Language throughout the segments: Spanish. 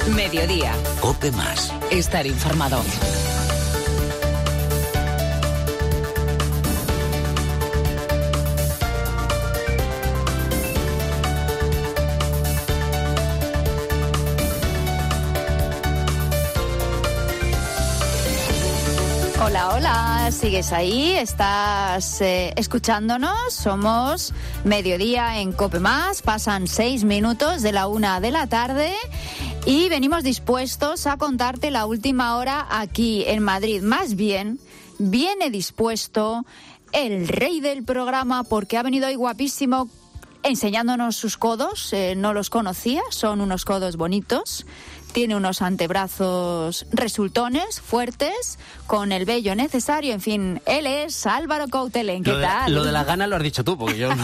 Mediodía. COPE Más. Estar informado. Hola, hola, ¿sigues ahí? ¿Estás escuchándonos? Somos Mediodía en COPE Más, pasan 6 minutos de la 1 de la tarde y venimos dispuestos a contarte la última hora aquí en Madrid. Más bien, viene dispuesto el rey del programa porque ha venido hoy guapísimo enseñándonos sus codos. No los conocía, son unos codos bonitos. Tiene unos antebrazos resultones, fuertes, con el vello necesario. En fin, él es Álvaro Coutelén. ¿Qué tal? Lo de la gana lo has dicho tú, porque yo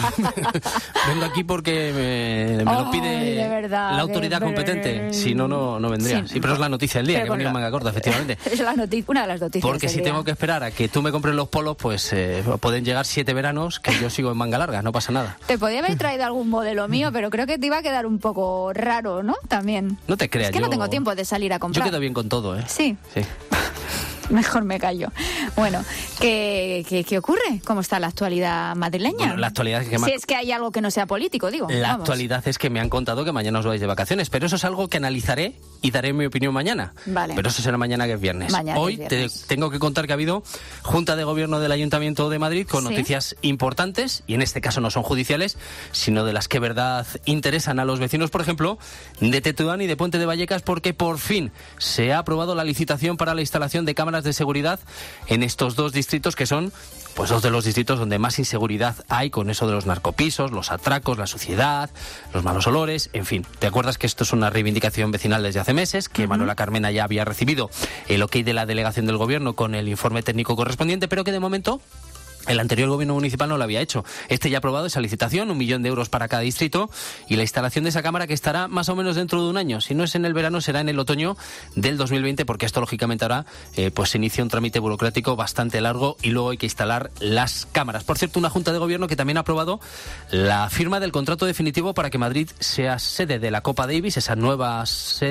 vengo aquí porque me lo pide de verdad, la autoridad competente. Si no, no vendría. Sí, pero es la noticia del día, que he venido en manga corta, efectivamente. Es una de las noticias porque si tengo que esperar a que tú me compres los polos, pues pueden llegar 7 veranos que yo sigo en manga larga, no pasa nada. Te podía haber traído algún modelo mío, pero creo que te iba a quedar un poco raro, ¿no? También. No te creas. Es que no tengo tiempo de salir a comprar. Yo quedo bien con todo, ¿eh? Sí. Sí. Mejor me callo. Bueno, ¿qué ocurre? ¿Cómo está la actualidad madrileña? Bueno, la actualidad es que si es que hay algo que no sea político, digo. La actualidad es que me han contado que mañana os vais de vacaciones, pero eso es algo que analizaré y daré mi opinión mañana. Vale. Pero eso será mañana, que es viernes. Mañana Hoy es viernes. tengo que contar que ha habido Junta de Gobierno del Ayuntamiento de Madrid con noticias importantes, y en este caso no son judiciales, sino de las que verdad interesan a los vecinos, por ejemplo, de Tetuán y de Puente de Vallecas, porque por fin se ha aprobado la licitación para la instalación de cámaras de seguridad en estos dos distritos, que son pues dos de los distritos donde más inseguridad hay, con eso de los narcopisos, los atracos, la suciedad, los malos olores, en fin. ¿Te acuerdas que esto es una reivindicación vecinal desde hace meses, que Manuela Carmena ya había recibido el ok de la delegación del gobierno con el informe técnico correspondiente, pero que de momento el anterior gobierno municipal no lo había hecho? Este ya ha aprobado esa licitación, 1 millón de euros para cada distrito, y la instalación de esa cámara, que estará más o menos dentro de un año. Si no es en el verano, será en el otoño del 2020, porque esto lógicamente ahora pues se inicia un trámite burocrático bastante largo y luego hay que instalar las cámaras. Por cierto, una Junta de Gobierno que también ha aprobado la firma del contrato definitivo para que Madrid sea sede de la Copa Davis, esa nueva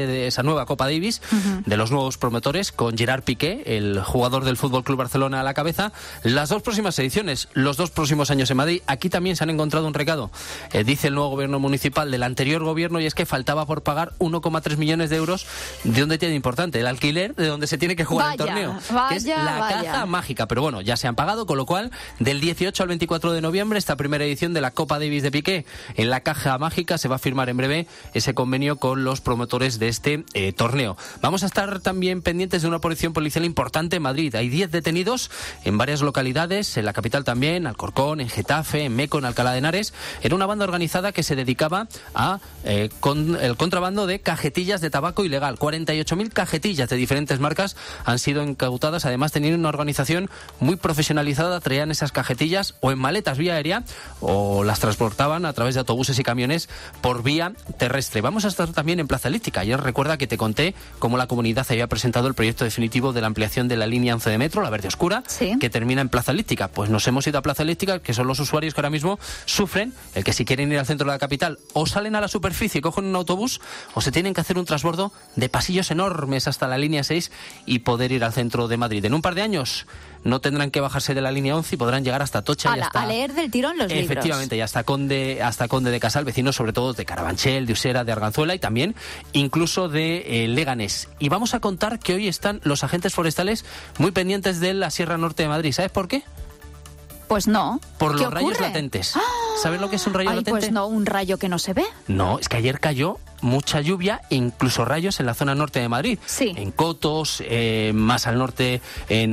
Copa Davis, de los nuevos promotores, con Gerard Piqué, el jugador del FC Barcelona, a la cabeza. Las dos próximas ediciones, los 2 próximos años en Madrid. Aquí también se han encontrado un recado, dice el nuevo gobierno municipal del anterior gobierno, y es que faltaba por pagar 1,3 millones de euros de un detalle importante, el alquiler de donde se tiene que jugar el torneo, que es la caja mágica. Pero bueno, ya se han pagado, con lo cual del 18 al 24 de noviembre, esta primera edición de la Copa Davis de Piqué en la caja mágica, se va a firmar en breve ese convenio con los promotores de este torneo. Vamos a estar también pendientes de una operación policial importante en Madrid. Hay 10 detenidos en varias localidades, en la capital también, Alcorcón, en Getafe, en Meco, en Alcalá de Henares. Era una banda organizada que se dedicaba a con el contrabando de cajetillas de tabaco ilegal. 48.000 cajetillas de diferentes marcas han sido incautadas. Además, tenían una organización muy profesionalizada. Traían esas cajetillas o en maletas vía aérea, o las transportaban a través de autobuses y camiones por vía terrestre. Vamos a estar también en Plaza Elíptica. Ayer recuerda que te conté cómo la comunidad había presentado el proyecto definitivo de la ampliación de la línea 11 de metro, la verde oscura, que termina en Plaza Elíptica. Pues nos hemos ido a Plaza Elíptica, que son los usuarios que ahora mismo sufren el que si quieren ir al centro de la capital o salen a la superficie y cogen un autobús, o se tienen que hacer un transbordo de pasillos enormes hasta la línea 6 y poder ir al centro de Madrid. En un par de años no tendrán que bajarse de la línea 11 y podrán llegar hasta Atocha y hasta... a leer del tirón los libros. Efectivamente, y hasta Conde de Casal, vecinos sobre todo de Carabanchel, de Usera, de Arganzuela y también incluso de Leganés. Y vamos a contar que hoy están los agentes forestales muy pendientes de la Sierra Norte de Madrid. ¿Sabes por qué? Pues no. Por los rayos latentes. ¿Sabes lo que es un rayo latente? Pues no, un rayo que no se ve. No, es que ayer cayó mucha lluvia e incluso rayos en la zona norte de Madrid. Sí. En Cotos, más al norte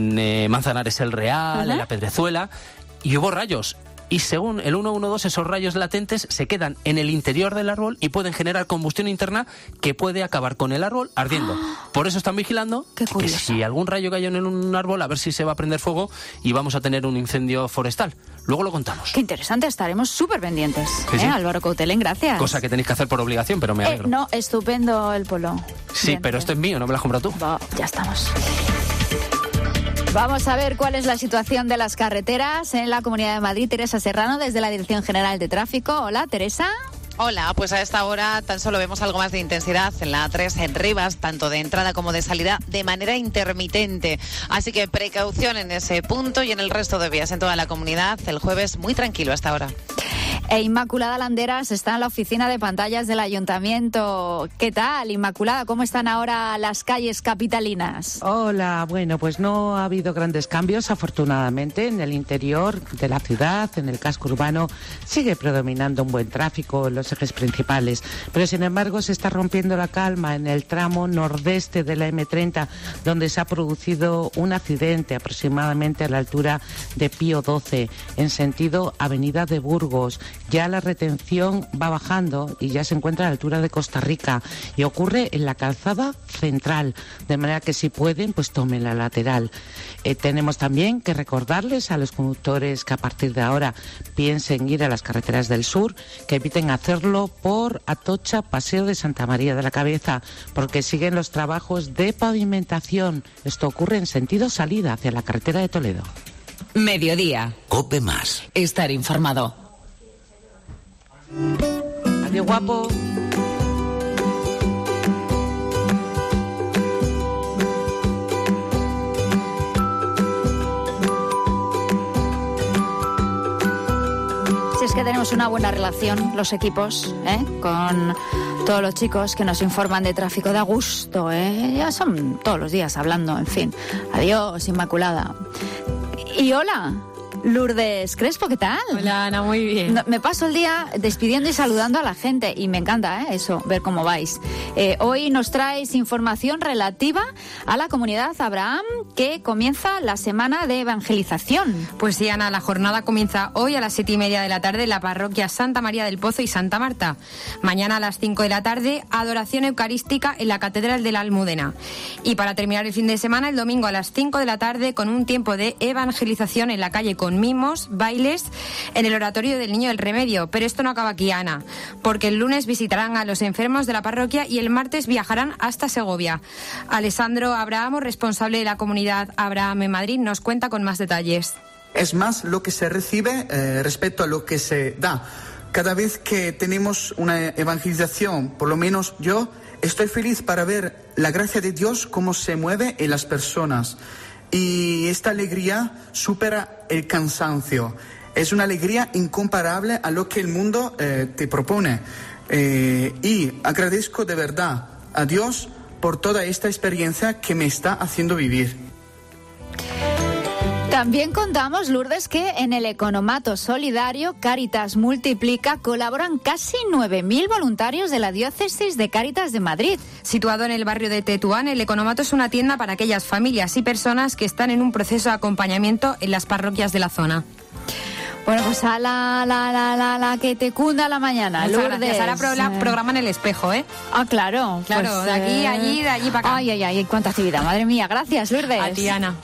en Manzanares el Real, en la Pedrezuela, y hubo rayos. Y según el 112, esos rayos latentes se quedan en el interior del árbol y pueden generar combustión interna que puede acabar con el árbol ardiendo. Por eso están vigilando que si algún rayo cayó en un árbol, a ver si se va a prender fuego y vamos a tener un incendio forestal. Luego lo contamos. Qué interesante, estaremos súper pendientes. Sí. Álvaro Coutelén, gracias. Cosa que tenéis que hacer por obligación, pero me alegro. No, estupendo el polo. Sí, bien, pero bien. Esto es mío, no me lo has comprado tú. Ya estamos. Vamos a ver cuál es la situación de las carreteras en la Comunidad de Madrid. Teresa Serrano, desde la Dirección General de Tráfico. Hola, Teresa. Hola, pues a esta hora tan solo vemos algo más de intensidad en la A3 en Rivas, tanto de entrada como de salida, de manera intermitente. Así que precaución en ese punto y en el resto de vías en toda la comunidad. El jueves muy tranquilo hasta ahora. Inmaculada Landeras está en la oficina de pantallas del Ayuntamiento. ¿Qué tal, Inmaculada? ¿Cómo están ahora las calles capitalinas? Hola, bueno, pues no ha habido grandes cambios, afortunadamente. En el interior de la ciudad, en el casco urbano, sigue predominando un buen tráfico en los ejes principales. Pero, sin embargo, se está rompiendo la calma en el tramo nordeste de la M30, donde se ha producido un accidente aproximadamente a la altura de Pío XII, en sentido Avenida de Burgos. Ya la retención va bajando y ya se encuentra a la altura de Costa Rica y ocurre en la calzada central, de manera que si pueden, pues tomen la lateral. Tenemos también que recordarles a los conductores que a partir de ahora piensen ir a las carreteras del sur, que eviten hacerlo por Atocha, Paseo de Santa María de la Cabeza, porque siguen los trabajos de pavimentación. Esto ocurre en sentido salida hacia la carretera de Toledo. Mediodía. Cope Más. Estar informado. Adiós, guapo. Si es que tenemos una buena relación, los equipos, con todos los chicos que nos informan de tráfico, de a gusto, ya son todos los días hablando, en fin. Adiós, Inmaculada. Y hola, Lourdes Crespo, ¿qué tal? Hola, Ana, muy bien. No, me paso el día despidiendo y saludando a la gente y me encanta eso, ver cómo vais. Hoy nos traes información relativa a la comunidad Abraham, que comienza la semana de evangelización. Pues sí, Ana, la jornada comienza hoy a las 7:30 de la tarde en la parroquia Santa María del Pozo y Santa Marta. Mañana a las 5 de la tarde, adoración eucarística en la Catedral de la Almudena. Y para terminar el fin de semana, el domingo a las 5 de la tarde, con un tiempo de evangelización en la calle con mimos, bailes, en el oratorio del Niño del Remedio. Pero esto no acaba aquí, Ana, porque el lunes visitarán a los enfermos de la parroquia y el martes viajarán hasta Segovia. Alessandro Abraham, responsable de la comunidad Abraham en Madrid, nos cuenta con más detalles. Es más lo que se recibe respecto a lo que se da. Cada vez que tenemos una evangelización, por lo menos yo, estoy feliz para ver la gracia de Dios cómo se mueve en las personas. Y esta alegría supera el cansancio. Es una alegría incomparable a lo que el mundo te propone. Y agradezco de verdad a Dios por toda esta experiencia que me está haciendo vivir. También contamos, Lourdes, que en el Economato Solidario Cáritas Multiplica colaboran casi 9.000 voluntarios de la diócesis de Cáritas de Madrid. Situado en el barrio de Tetuán, el Economato es una tienda para aquellas familias y personas que están en un proceso de acompañamiento en las parroquias de la zona. Bueno, pues a la que te cunda la mañana, Muchas Lourdes. gracias. Ahora programa en el espejo, ¿eh? Ah, claro. Claro, pues, de aquí, allí, de allí para acá. Ay, cuánta actividad, madre mía. Gracias, Lourdes. A ti, Ana.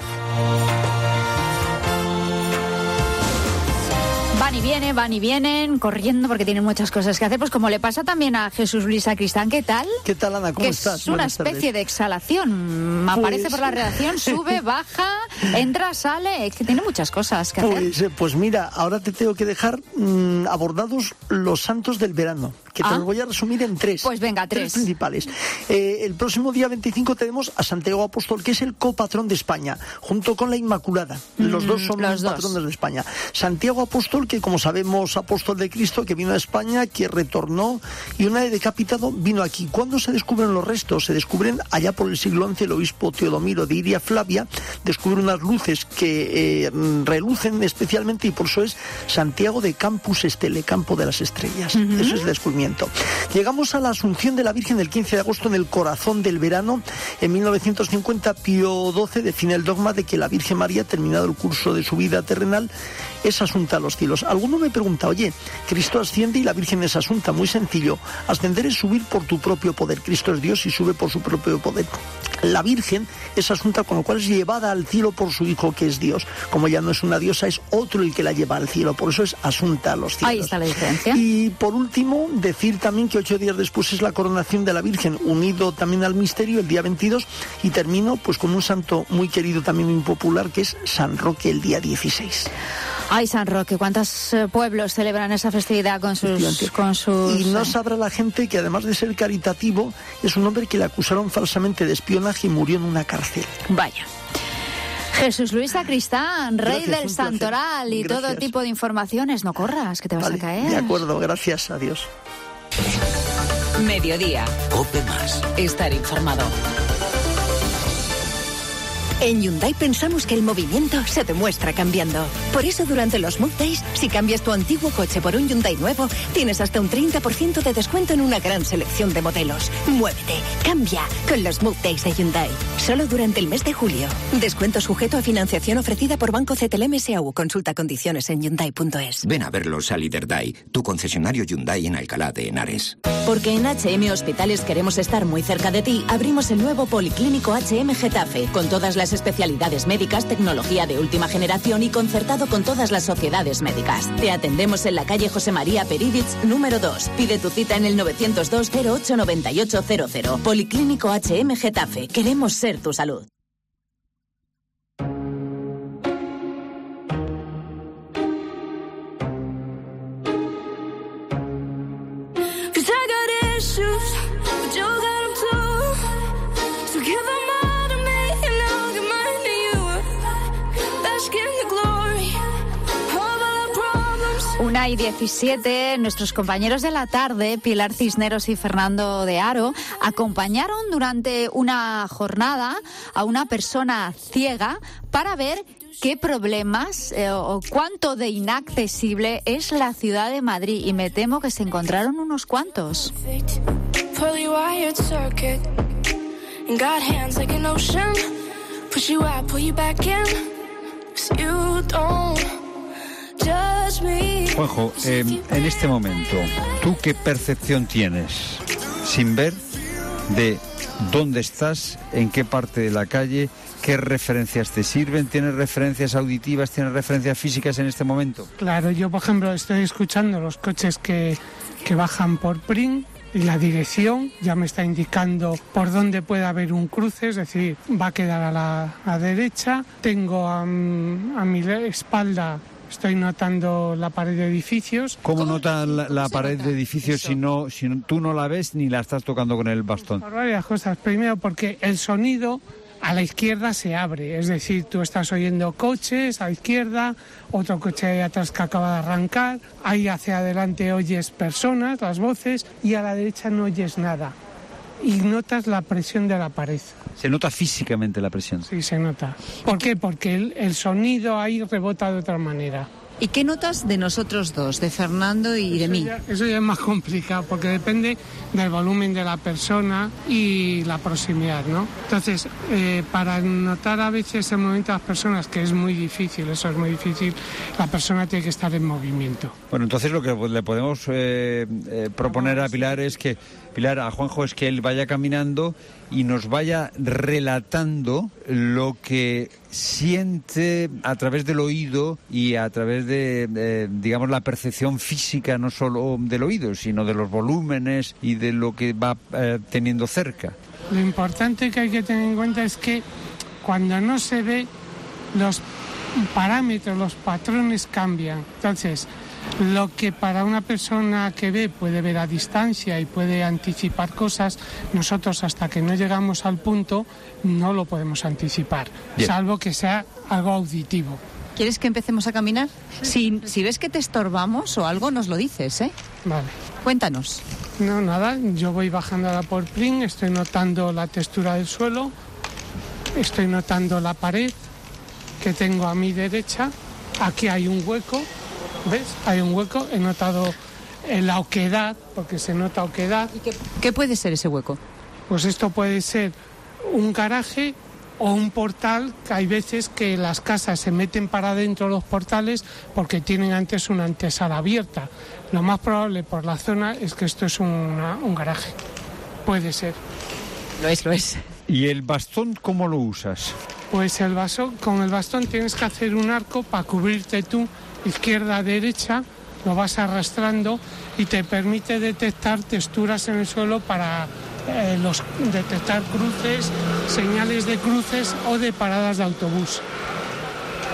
Van y vienen, corriendo porque tienen muchas cosas que hacer, pues como le pasa también a Jesús Luis Sacristán. ¿Qué tal? ¿Qué tal, Ana? ¿Cómo estás? Es una especie de exhalación. Aparece por la redacción, sube, baja, entra, sale. Es que tiene muchas cosas que hacer. Pues mira, ahora te tengo que dejar abordados los santos del verano, que te los voy a resumir en tres. Pues venga, tres principales. El próximo día 25 tenemos a Santiago Apóstol, que es el copatrón de España, junto con la Inmaculada. Los dos son los patrones de España. Santiago Apóstol, que como sabemos, apóstol de Cristo, que vino a España, que retornó y una vez decapitado vino aquí. ¿Cuándo se descubren los restos? Se descubren allá por el siglo XI. El obispo Teodomiro de Iria Flavia descubre unas luces que relucen especialmente y por eso es Santiago de Campus Estele, campo de las estrellas. Eso es el descubrimiento. Llegamos a la Asunción de la Virgen el 15 de agosto en el corazón del verano. En 1950 Pío XII define el dogma de que la Virgen María, terminado el curso de su vida terrenal, es asunta a los cielos. Alguno me pregunta, oye, Cristo asciende y la Virgen es asunta. Muy sencillo, ascender es subir por tu propio poder. Cristo es Dios y sube por su propio poder. La Virgen es asunta, con lo cual es llevada al cielo por su Hijo, que es Dios. Como ella no es una diosa, es otro el que la lleva al cielo, por eso es asunta a los cielos. Ahí está la diferencia. Y por último, decir también que 8 días después es la coronación de la Virgen, unido también al misterio, el día 22, y termino pues con un santo muy querido, también muy popular, que es San Roque, el día 16. Ay, San Roque, ¿cuántos pueblos celebran esa festividad con sus... Y no sabrá la gente que además de ser caritativo, es un hombre que le acusaron falsamente de espionaje y murió en una cárcel. Vaya. Jesús Luis Sacristán, rey del Santoral y todo tipo de informaciones. No corras, que te vas a caer. De acuerdo, gracias a Dios. Mediodía. COPE Más. Estar informado. En Hyundai pensamos que el movimiento se demuestra cambiando. Por eso durante los Move Days, si cambias tu antiguo coche por un Hyundai nuevo, tienes hasta un 30% de descuento en una gran selección de modelos. Muévete, cambia con los Move Days de Hyundai. Solo durante el mes de julio. Descuento sujeto a financiación ofrecida por Banco CTLM S.A.U. Consulta condiciones en Hyundai.es. Ven a verlos a Liderdai, tu concesionario Hyundai en Alcalá de Henares. Porque en HM Hospitales queremos estar muy cerca de ti, abrimos el nuevo Policlínico HM Getafe, con todas las especialidades médicas, tecnología de última generación y concertado con todas las sociedades médicas. Te atendemos en la calle José María Periditz, número 2. Pide tu cita en el 902 08 9800. Policlínico HM Getafe. Queremos ser tu salud. Una y 17, nuestros compañeros de la tarde, Pilar Cisneros y Fernando de Aro, acompañaron durante una jornada a una persona ciega para ver qué problemas o cuánto de inaccesible es la ciudad de Madrid. Y me temo que se encontraron unos cuantos. Juanjo, en este momento, ¿tú qué percepción tienes, sin ver, de dónde estás, en qué parte de la calle, qué referencias te sirven? ¿Tienes referencias auditivas, tienes referencias físicas en este momento? Claro, yo por ejemplo estoy escuchando los coches que bajan por Prim y la dirección ya me está indicando por dónde puede haber un cruce, es decir, va a quedar a la derecha. Tengo a mi espalda... Estoy notando la pared de edificios. ¿Cómo notas la pared de edificios si tú no la ves ni la estás tocando con el bastón? Por varias cosas. Primero, porque el sonido a la izquierda se abre. Es decir, tú estás oyendo coches a la izquierda, otro coche ahí atrás que acaba de arrancar. Ahí hacia adelante oyes personas, las voces, y a la derecha no oyes nada. Y notas la presión de la pared. ¿Se nota físicamente la presión? Sí, se nota. ¿Por qué? Porque el sonido ahí rebota de otra manera. ¿Y qué notas de nosotros dos, de Fernando y de mí? Eso ya es más complicado, porque depende del volumen de la persona y la proximidad, ¿no? Entonces, para notar a veces el movimiento de las personas, que es muy difícil, eso es muy difícil, la persona tiene que estar en movimiento. Bueno, entonces lo que le podemos proponer a Pilar es que, a Juanjo, es que él vaya caminando y nos vaya relatando lo que siente a través del oído y a través de, digamos, la percepción física, no solo del oído, sino de los volúmenes y de lo que va teniendo cerca. Lo importante que hay que tener en cuenta es que cuando no se ve, los parámetros, los patrones cambian. Entonces, lo que para una persona que ve puede ver a distancia y puede anticipar cosas, nosotros hasta que no llegamos al punto no lo podemos anticipar, salvo que sea algo auditivo. ¿Quieres que empecemos a caminar? Si ves que te estorbamos o algo, nos lo dices, ¿eh? Vale. Cuéntanos. No, nada, yo voy bajando a la por Prim, estoy notando la textura del suelo, estoy notando la pared que tengo a mi derecha, aquí hay un hueco. ¿Ves? Hay un hueco, he notado la oquedad, porque se nota oquedad. ¿Y qué puede ser ese hueco? Pues esto puede ser un garaje o un portal, que hay veces que las casas se meten para adentro los portales porque tienen antes una antesala abierta. Lo más probable por la zona es que esto es un garaje. Puede ser. Lo es. ¿Y el bastón cómo lo usas? Pues con el bastón tienes que hacer un arco para cubrirte tú, izquierda a derecha, lo vas arrastrando y te permite detectar texturas en el suelo para detectar cruces, señales de cruces o de paradas de autobús.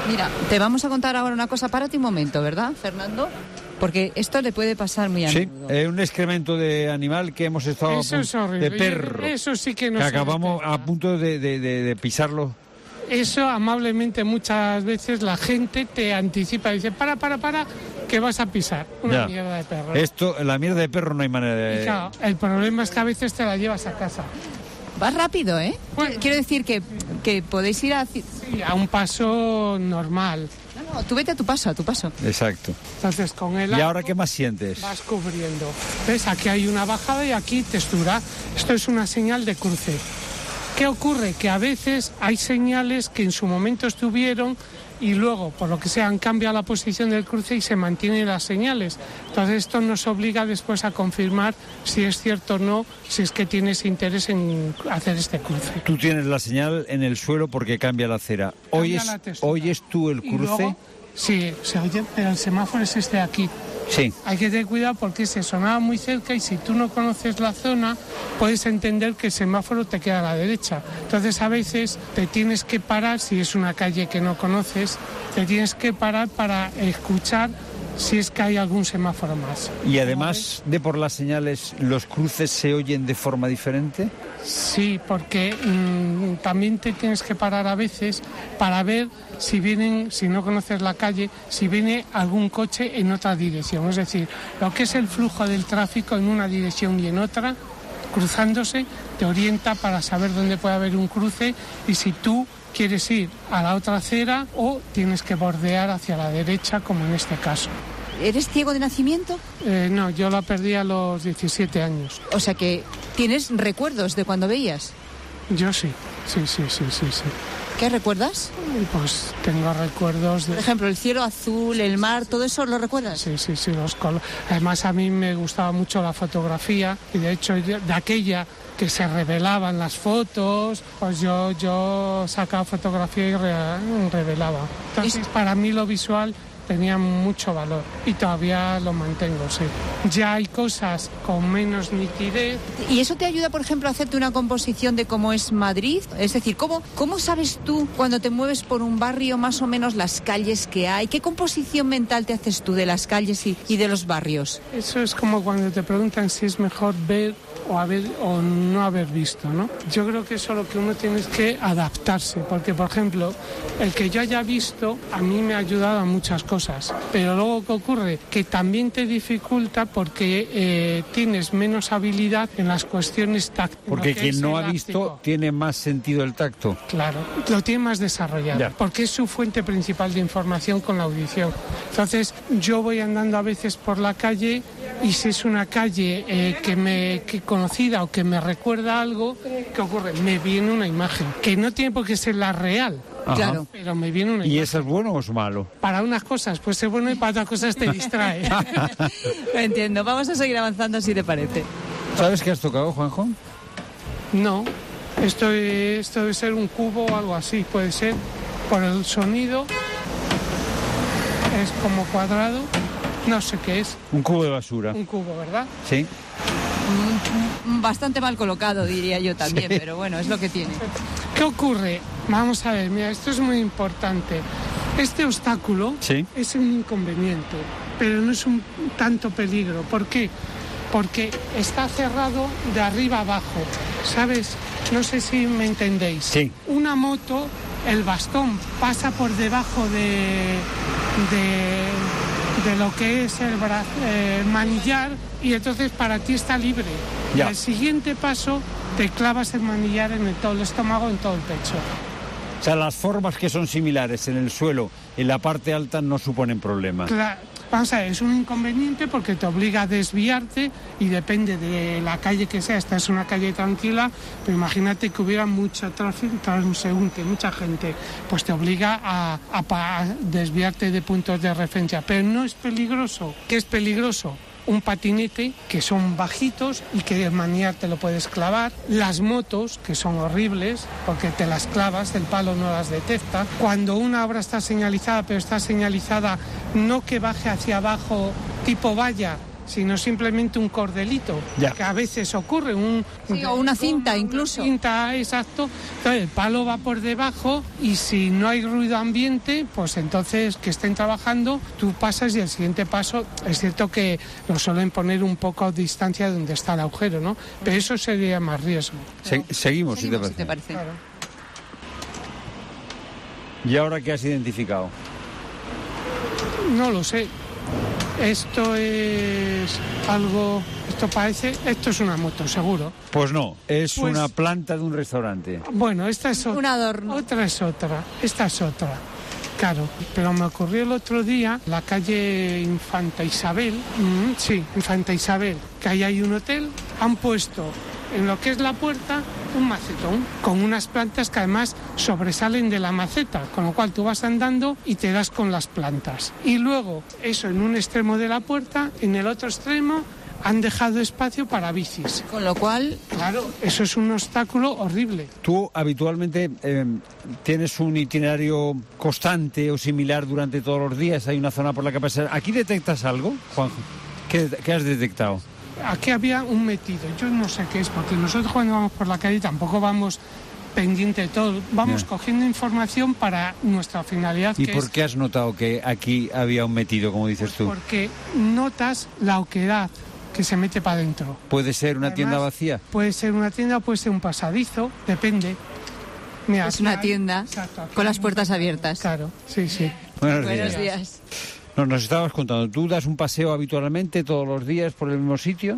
Mira, te vamos a contar ahora una cosa. Párate un momento, ¿verdad, Fernando? Porque esto le puede pasar muy a menudo. Sí, un excremento de animal que hemos estado Eso es horrible. de perro. Eso sí que no que acabamos a punto de pisarlo. Eso amablemente muchas veces la gente te anticipa y dice, para, que vas a pisar una mierda de perro. La mierda de perro no hay manera de... Y claro, el problema es que a veces te la llevas a casa. Vas rápido, ¿eh? Bueno, quiero decir que podéis ir sí, a un paso normal. No, tú vete a tu paso, Exacto. Entonces con el ¿Y ahora qué más sientes? vas cubriendo. ¿Ves? Aquí hay una bajada y aquí textura. Esto es una señal de cruce. ¿Qué ocurre? Que a veces hay señales que en su momento estuvieron y luego, por lo que sea, han cambiado la posición del cruce y se mantienen las señales. Entonces esto nos obliga después a confirmar si es cierto o no, si es que tienes interés en hacer este cruce. Tú tienes la señal en el suelo porque cambia la acera. ¿Oyes tú el cruce? Luego, sí, se oye, pero el semáforo es este de aquí. Sí. Hay que tener cuidado porque se sonaba muy cerca y si tú no conoces la zona, puedes entender que el semáforo te queda a la derecha. Entonces a veces te tienes que parar, si es una calle que no conoces, te tienes que parar para escuchar si es que hay algún semáforo más. Y además de por las señales, ¿los cruces se oyen de forma diferente? Sí, porque también te tienes que parar a veces para ver si no conoces la calle, si viene algún coche en otra dirección. Es decir, lo que es el flujo del tráfico en una dirección y en otra, cruzándose, te orienta para saber dónde puede haber un cruce y si tú quieres ir a la otra acera o tienes que bordear hacia la derecha, como en este caso. ¿Eres ciego de nacimiento? No, yo la perdí a los 17 años. O sea que tienes recuerdos de cuando veías. Yo sí. ¿Qué recuerdas? Pues tengo recuerdos de... Por ejemplo, el cielo azul, el mar, ¿todo eso lo recuerdas? Sí, los colores. Además a mí me gustaba mucho la fotografía y de hecho de aquella que se revelaban las fotos, pues yo sacaba fotografía y revelaba. Entonces para mí lo visual tenía mucho valor y todavía lo mantengo, sí. Ya hay cosas con menos nitidez. ¿Y eso te ayuda, por ejemplo, a hacerte una composición de cómo es Madrid? Es decir, ¿cómo sabes tú cuando te mueves por un barrio más o menos las calles que hay? ¿Qué composición mental te haces tú de las calles y de los barrios? Eso es como cuando te preguntan si es mejor ver o no haber visto, ¿no? Yo creo que eso lo que uno tiene es que adaptarse, porque, por ejemplo, el que yo haya visto a mí me ha ayudado a muchas cosas, pero luego ¿qué ocurre? Que también te dificulta porque tienes menos habilidad en las cuestiones táctiles. Porque quien no ha visto tiene más sentido el tacto. Claro, lo tiene más desarrollado, porque es su fuente principal de información con la audición. Entonces, yo voy andando a veces por la calle y si es una calle que conocida o que me recuerda algo, ¿qué ocurre? Me viene una imagen, que no tiene por qué ser la real. Claro. Pero me viene una imagen. ¿Y eso es bueno o es malo? Para unas cosas puede ser bueno y para otras cosas te distrae. Lo entiendo. Vamos a seguir avanzando si te parece. ¿Sabes qué has tocado, Juanjo? No. Esto debe ser un cubo o algo así. Puede ser por el sonido. Es como cuadrado. No sé qué es. Un cubo de basura. Un cubo, ¿verdad? Sí. Bastante mal colocado, diría yo también, sí. Pero bueno, es lo que tiene. ¿Qué ocurre? Vamos a ver, mira, esto es muy importante. Este obstáculo es un inconveniente, pero no es un tanto peligro. ¿Por qué? Porque está cerrado de arriba abajo, ¿sabes? No sé si me entendéis. Sí. Una moto, el bastón pasa por debajo de lo que es el manillar y entonces para ti está libre. Y al siguiente paso te clavas el manillar en todo el estómago, en todo el pecho. O sea, las formas que son similares en el suelo, en la parte alta, no suponen problema. Claro. Vamos a ver, es un inconveniente porque te obliga a desviarte y depende de la calle que sea. Esta es una calle tranquila, pero imagínate que hubiera mucho tráfico, transeúnte, mucha gente, pues te obliga a desviarte de puntos de referencia. Pero no es peligroso. ¿Qué es peligroso? Un patinete, que son bajitos y que el manillar te lo puedes clavar. Las motos, que son horribles, porque te las clavas, el palo no las detecta. Cuando una obra está señalizada, pero está señalizada no que baje hacia abajo tipo valla, sino simplemente un cordelito, que a veces ocurre. O una cinta incluso. Una cinta, exacto. Entonces el palo va por debajo y si no hay ruido ambiente, pues entonces que estén trabajando, tú pasas y el siguiente paso, es cierto que lo suelen poner un poco a distancia de donde está el agujero, ¿no? Pero eso sería más riesgo. Seguimos, si te parece. Claro. ¿Y ahora qué has identificado? No lo sé. Esto es algo... Esto es una moto, seguro. Pues no, es una planta de un restaurante. Bueno, esta es otra. Un adorno. Esta es otra. Claro, pero me ocurrió el otro día, la calle Infanta Isabel, Infanta Isabel, que ahí hay un hotel, han puesto en lo que es la puerta un macetón con unas plantas que además sobresalen de la maceta, con lo cual tú vas andando y te das con las plantas. Y luego, eso en un extremo de la puerta, en el otro extremo han dejado espacio para bicis. Con lo cual... Claro, eso es un obstáculo horrible. ¿Tú habitualmente tienes un itinerario constante o similar durante todos los días? ¿Hay una zona por la que pasar? ¿Aquí detectas algo, Juanjo? ¿Qué has detectado? Aquí había un metido, yo no sé qué es, porque nosotros cuando vamos por la calle tampoco vamos pendiente de todo, vamos cogiendo información para nuestra finalidad. ¿Y por qué has notado que aquí había un metido, como dices tú? Porque notas la oquedad que se mete para adentro. ¿Puede ser una tienda vacía? Puede ser una tienda, puede ser un pasadizo, depende. Mira, es una tienda con las puertas abiertas. Claro, sí. Buenos días. Nos estabas contando, ¿tú das un paseo habitualmente todos los días por el mismo sitio?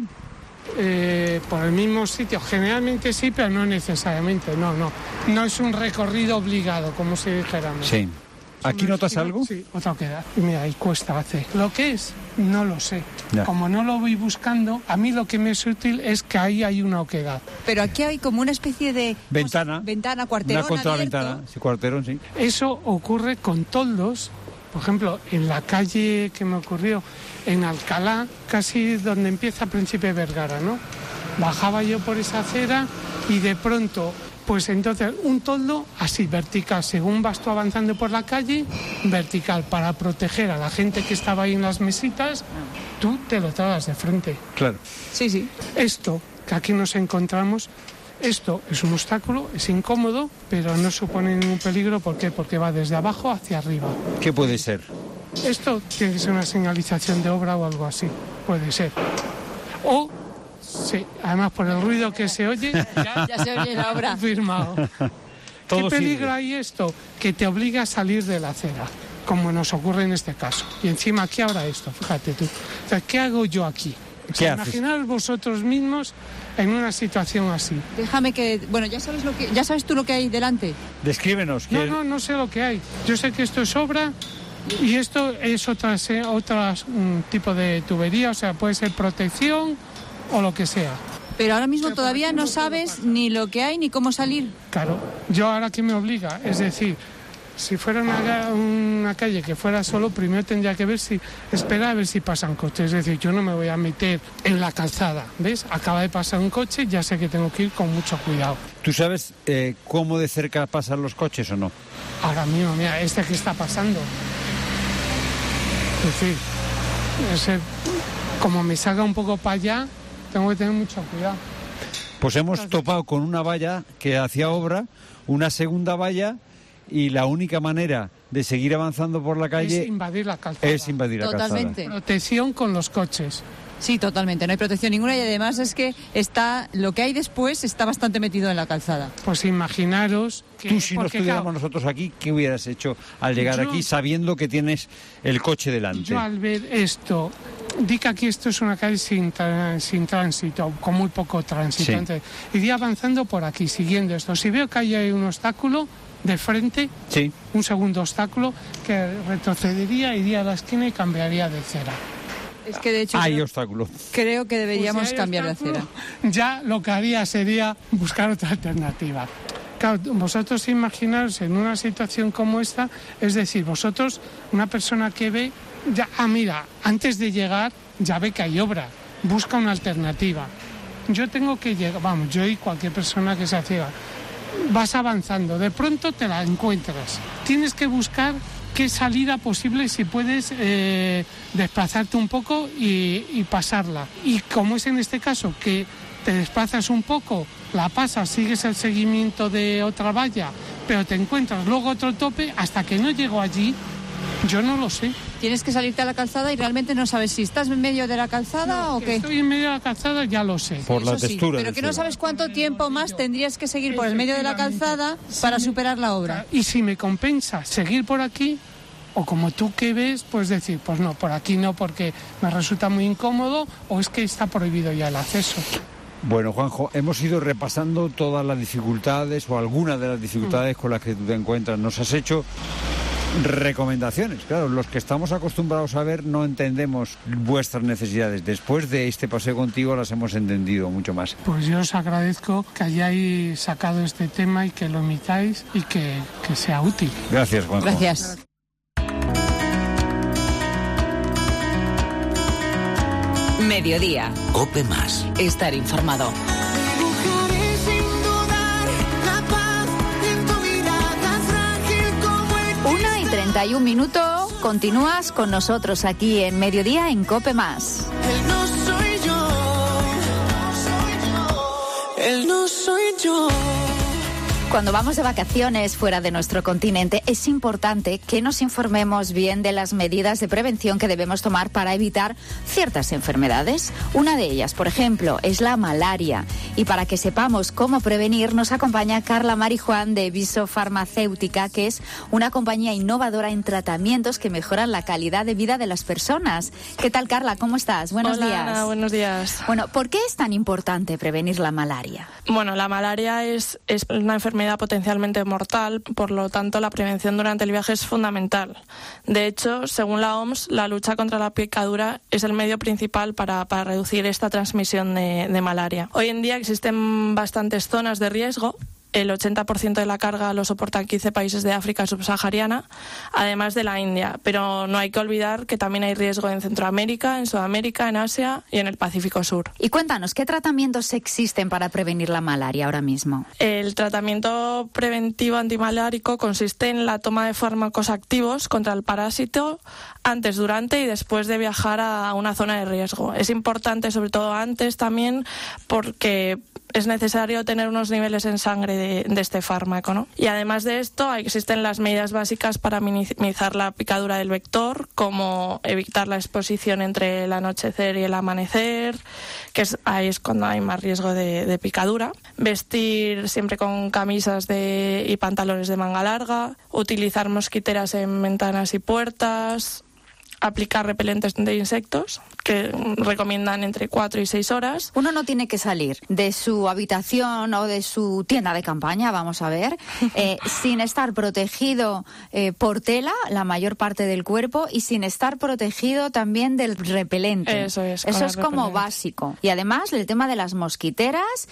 Por el mismo sitio, generalmente sí, pero no necesariamente, no es un recorrido obligado, como si dijéramos. Sí. ¿Aquí notas algo? Sí, otra oquedad. Y mira, ahí cuesta hacer. ¿Lo que es? No lo sé. Ya. Como no lo voy buscando, a mí lo que me es útil es que ahí hay una oquedad. Pero aquí hay como una especie de... Ventana, cuarterón una contraventana, abierto. Sí, cuarterón, sí. Eso ocurre con toldos. Por ejemplo, en la calle que me ocurrió, en Alcalá, casi donde empieza Príncipe Vergara, ¿no? Bajaba yo por esa acera y de pronto, pues entonces un toldo así, vertical, según vas tú avanzando por la calle, vertical, para proteger a la gente que estaba ahí en las mesitas, tú te lo tragas de frente. Claro. Sí. Esto, que aquí nos encontramos... Esto es un obstáculo, es incómodo, pero no supone ningún peligro. ¿Por qué? Porque va desde abajo hacia arriba. ¿Qué puede ser? Esto tiene que ser una señalización de obra o algo así. Puede ser. O, sí, además por el ruido que se oye, ya se oye la obra. Confirmado. ¿Qué peligro hay esto? Que te obliga a salir de la acera, como nos ocurre en este caso. Y encima aquí ahora esto, fíjate tú. O sea, ¿qué hago yo aquí? Imaginaos vosotros mismos en una situación así. Déjame que... Bueno, ¿ya sabes tú lo que hay delante? Descríbenos. No sé lo que hay. Yo sé que esto es obra y esto es otro tipo de tubería, o sea, puede ser protección o lo que sea. Pero ahora mismo todavía no sabes ni lo que hay ni cómo salir. Claro, yo ahora ¿qué me obliga? Es decir... Si fuera una calle que fuera solo, primero tendría que esperar a ver si pasan coches. Es decir, yo no me voy a meter en la calzada, ¿ves? Acaba de pasar un coche, ya sé que tengo que ir con mucho cuidado. ¿Tú sabes cómo de cerca pasan los coches o no? Ahora mismo, mira, que está pasando. Es decir, como me salga un poco para allá, tengo que tener mucho cuidado. Pues hemos topado con una valla que hacía obra, una segunda valla... Y la única manera de seguir avanzando por la calle... Es invadir la calzada. Totalmente. Protección con los coches. Sí, totalmente. No hay protección ninguna y además es que lo que hay después está bastante metido en la calzada. Pues imaginaros... Tú, si no estuviéramos nosotros aquí, ¿qué hubieras hecho al llegar aquí sabiendo que tienes el coche delante? Yo al ver esto... Di que aquí esto es una calle sin tránsito, con muy poco tránsito. Sí. Entonces, iría avanzando por aquí, siguiendo esto. Si veo que hay un obstáculo... de frente, un segundo obstáculo, que retrocedería, iría a la esquina y cambiaría de acera. Es que de hecho obstáculo. Creo que deberíamos cambiar de acera. Ya lo que haría sería buscar otra alternativa. Claro, vosotros imaginaros en una situación como esta, es decir, vosotros, una persona que ve, mira, antes de llegar ya ve que hay obra, busca una alternativa. Yo tengo que llegar, yo y cualquier persona que sea ciega, vas avanzando, de pronto te la encuentras. Tienes que buscar qué salida posible si puedes desplazarte un poco y pasarla. Y como es en este caso que te desplazas un poco, la pasas, sigues el seguimiento de otra valla, pero te encuentras luego otro tope, hasta que no llego allí, yo no lo sé. Tienes que salirte a la calzada y realmente no sabes si estás en medio de la calzada o qué. Estoy en medio de la calzada, ya lo sé. Por la textura. Pero que no sabes cuánto tiempo más tendrías que seguir por el medio de la calzada para superar la obra. Y si me compensa seguir por aquí, o como tú que ves, pues decir, pues no, por aquí no, porque me resulta muy incómodo, o es que está prohibido ya el acceso. Bueno, Juanjo, hemos ido repasando todas las dificultades o algunas de las dificultades con las que tú te encuentras. Nos has hecho recomendaciones. Claro, los que estamos acostumbrados a ver no entendemos vuestras necesidades. Después de este paseo contigo las hemos entendido mucho más. Pues yo os agradezco que hayáis sacado este tema y que lo emitáis y que sea útil. Gracias, Juanjo. Gracias. Mediodía. COPE más. Estar informado. 1:31 minutos, continúas con nosotros aquí en Mediodía en COPE más. Él no soy yo. Él no soy yo. Cuando vamos de vacaciones fuera de nuestro continente, es importante que nos informemos bien de las medidas de prevención que debemos tomar para evitar ciertas enfermedades. Una de ellas, por ejemplo, es la malaria. Y para que sepamos cómo prevenir, nos acompaña Carla Marijuán de Viso Farmacéutica, que es una compañía innovadora en tratamientos que mejoran la calidad de vida de las personas. ¿Qué tal, Carla? ¿Cómo estás? Buenos días. Ana, buenos días. Bueno, ¿por qué es tan importante prevenir la malaria? Bueno, la malaria es una enfermedad potencialmente mortal, por lo tanto la prevención durante el viaje es fundamental. De hecho, según la OMS, la lucha contra la picadura es el medio principal para reducir esta transmisión de malaria. Hoy en día existen bastantes zonas de riesgo. El 80% de la carga lo soportan 15 países de África subsahariana, además de la India. Pero no hay que olvidar que también hay riesgo en Centroamérica, en Sudamérica, en Asia y en el Pacífico Sur. Y cuéntanos, ¿qué tratamientos existen para prevenir la malaria ahora mismo? El tratamiento preventivo antimalárico consiste en la toma de fármacos activos contra el parásito antes, durante y después de viajar a una zona de riesgo. Es importante, sobre todo antes también, porque es necesario tener unos niveles en sangre de este fármaco, ¿no? Y además de esto, existen las medidas básicas para minimizar la picadura del vector, como evitar la exposición entre el anochecer y el amanecer, que ahí es cuando hay más riesgo de picadura. Vestir siempre con camisas y pantalones de manga larga, utilizar mosquiteras en ventanas y puertas, aplicar repelentes de insectos, que recomiendan entre 4 y 6 horas. Uno no tiene que salir de su habitación o de su tienda de campaña, vamos a ver, sin estar protegido por tela, la mayor parte del cuerpo, y sin estar protegido también del repelente. Eso es como básico. Y además el tema de las mosquiteras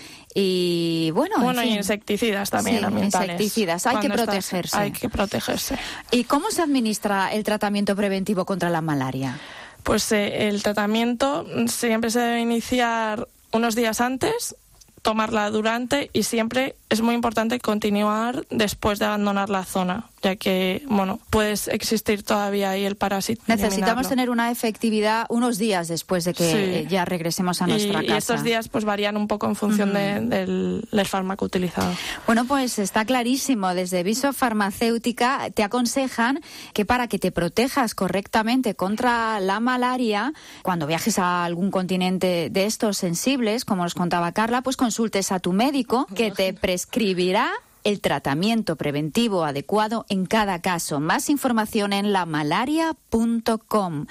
y, bueno, en fin. Y insecticidas también, sí, ambientales. Insecticidas, hay que protegerse. Hay que protegerse. ¿Y cómo se administra el tratamiento preventivo contra la malaria? Pues el tratamiento siempre se debe iniciar unos días antes, tomarla durante y siempre es muy importante continuar después de abandonar la zona, ya que, puede existir todavía ahí el parásito. Necesitamos tener una efectividad unos días después de que ya regresemos a nuestra casa. Y estos días pues varían un poco en función del fármaco utilizado. Bueno, pues está clarísimo. Desde Viso Farmacéutica te aconsejan que para que te protejas correctamente contra la malaria, cuando viajes a algún continente de estos sensibles, como nos contaba Carla, pues consultes a tu médico, que te prescribirá el tratamiento preventivo adecuado en cada caso. Más información en lamalaria.com.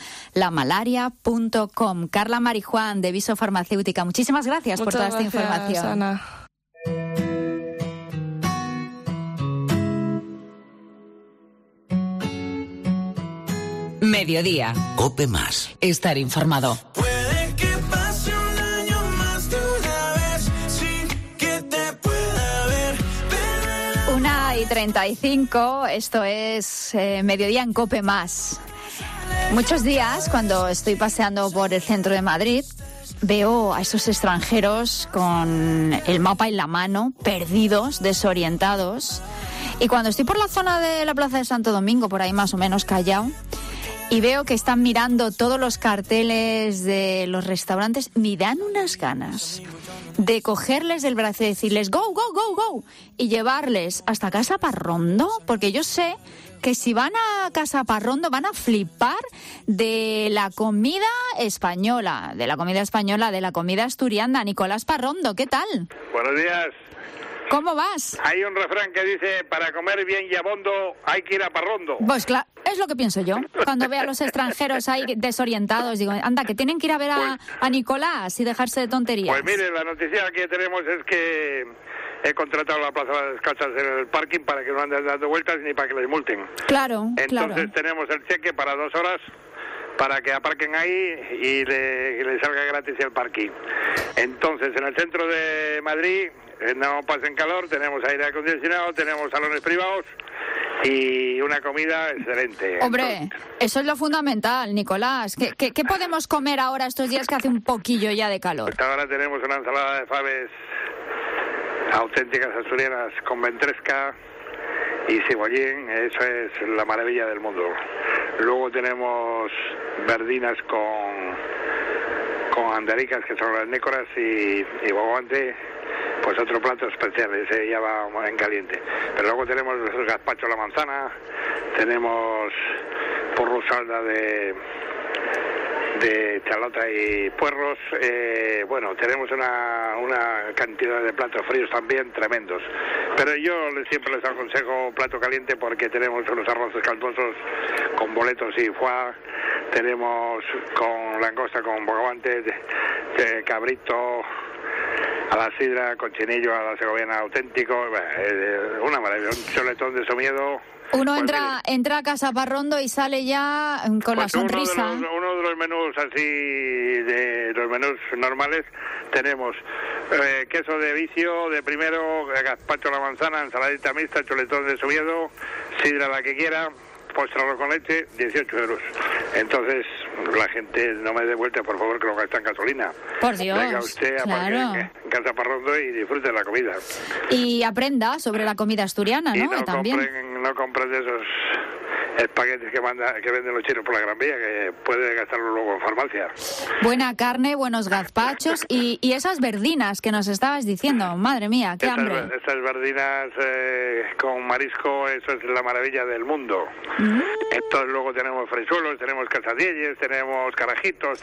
Lamalaria.com. Carla Marijuán, de Viso Farmacéutica. Muchísimas gracias por toda esta información. Ana. Mediodía. COPE más. Estar informado. 1:35, esto es Mediodía en COPE más. Muchos días, cuando estoy paseando por el centro de Madrid, veo a esos extranjeros con el mapa en la mano, perdidos, desorientados. Y cuando estoy por la zona de la Plaza de Santo Domingo, por ahí más o menos Callao, y veo que están mirando todos los carteles de los restaurantes, me dan unas ganas de cogerles del brazo y decirles go, go, go, go, y llevarles hasta Casa Parrondo, porque yo sé que si van a Casa Parrondo van a flipar de la comida española, de la comida asturiana. Nicolás Parrondo, ¿qué tal? Buenos días. ¿Cómo vas? Hay un refrán que dice, para comer bien y abondo hay que ir a Parrondo. Pues claro, es lo que pienso yo. Cuando veo a los extranjeros ahí desorientados, digo, anda, que tienen que ir a ver a Nicolás y dejarse de tonterías. Pues mire, la noticia que tenemos es que he contratado la Plaza de las Descalzas en el parking para que no anden dando vueltas ni para que les multen. Claro, Entonces tenemos el cheque para 2 horas para que aparquen ahí y le salga gratis el parking. Entonces, en el centro de Madrid no pasen calor, tenemos aire acondicionado, tenemos salones privados y una comida excelente. Hombre, eso es lo fundamental, Nicolás. ¿Qué podemos comer ahora estos días que hace un poquillo ya de calor? Hasta ahora tenemos una ensalada de faves auténticas asturianas con ventresca y cebollín, eso es la maravilla del mundo. Luego tenemos verdinas con andaricas, que son las nécoras, y bogavante, pues otro plato especial, ese ya va en caliente. Pero luego tenemos el gazpacho a la manzana, tenemos porro salda de chalota y puerros, bueno, tenemos una cantidad de platos fríos también tremendos, pero yo siempre les aconsejo plato caliente porque tenemos unos arroces caldosos con boletos y foie, tenemos con langosta, con bogavante, de cabrito a la sidra, cochinillo a la segoviana auténtico, una maravilla, un chuletón de Somiedo. Uno entra a Casa Parrondo y sale ya con la sonrisa. Uno de los menús así, de los menús normales, tenemos queso de vicio de primero, gazpacho a la manzana, ensaladita mixta, chuletón de Somiedo, sidra la que quiera, postre arroz con leche, 18 euros. Entonces, la gente no me dé vuelta, por favor, que lo gasta en gasolina. Por Dios, venga usted claro. En Casa Parrondo y disfrute de la comida. Y aprenda sobre la comida asturiana, ¿no? Y no compren de esos espaguetis que venden los chinos por la Gran Vía, que puede gastarlo luego en farmacia. Buena carne, buenos gazpachos y esas verdinas que nos estabas diciendo. Madre mía, qué hambre. Estas verdinas con marisco, eso es la maravilla del mundo. Entonces luego tenemos frisuelos, tenemos casadilles, tenemos carajitos,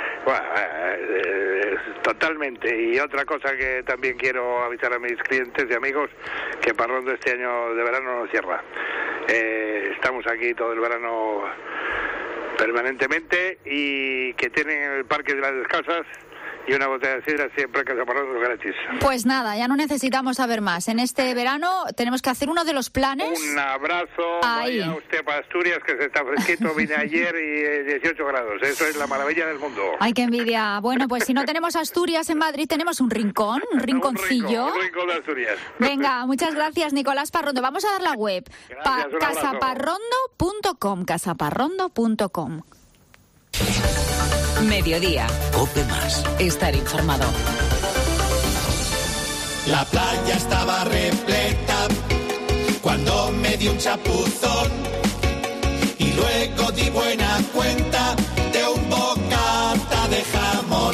totalmente. Y otra cosa que también quiero avisar a mis clientes y amigos, que Parrondo este año de verano no cierra. Estamos aquí todo el verano permanentemente y que tienen el Parque de las Descalzas y una botella de sidra siempre que se Parrondo gratis. Pues nada, ya no necesitamos saber más. En este verano tenemos que hacer uno de los planes. Un abrazo, ahí. Vaya usted para Asturias, que se está fresquito, vine ayer y 18 grados, eso es la maravilla del mundo. Ay, qué envidia. Bueno, pues si no tenemos Asturias en Madrid, tenemos un rincón, un rinconcillo. Un rincón de Asturias. Venga, muchas gracias, Nicolás Parrondo. Vamos a dar la web. Casaparrondo.com, casaparrondo.com. Mediodía. COPE más. Estar informado. La playa estaba repleta cuando me di un chapuzón y luego di buena cuenta de un bocata de jamón.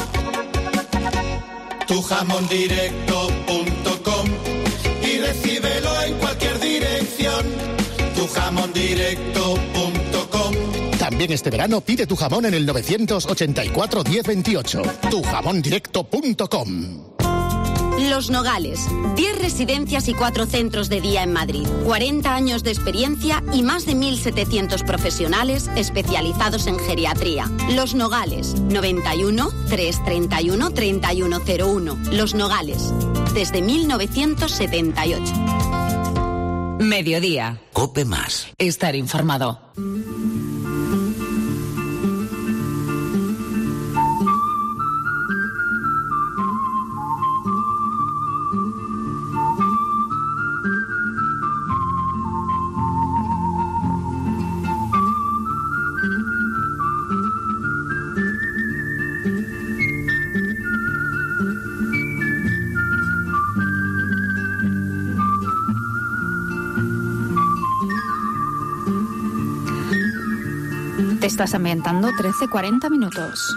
Tujamondirecto.com y recíbelo en cualquier dirección. Tujamondirecto.com. También este verano pide tu jamón en el 984 1028. Tujamondirecto.com. Los Nogales, 10 residencias y 4 centros de día en Madrid, 40 años de experiencia y más de 1.700 profesionales especializados en geriatría. Los Nogales, 91 331 3101. Los Nogales, desde 1978. Mediodía. COPE más. Estar informado. Estás ambientando 13:40 minutos.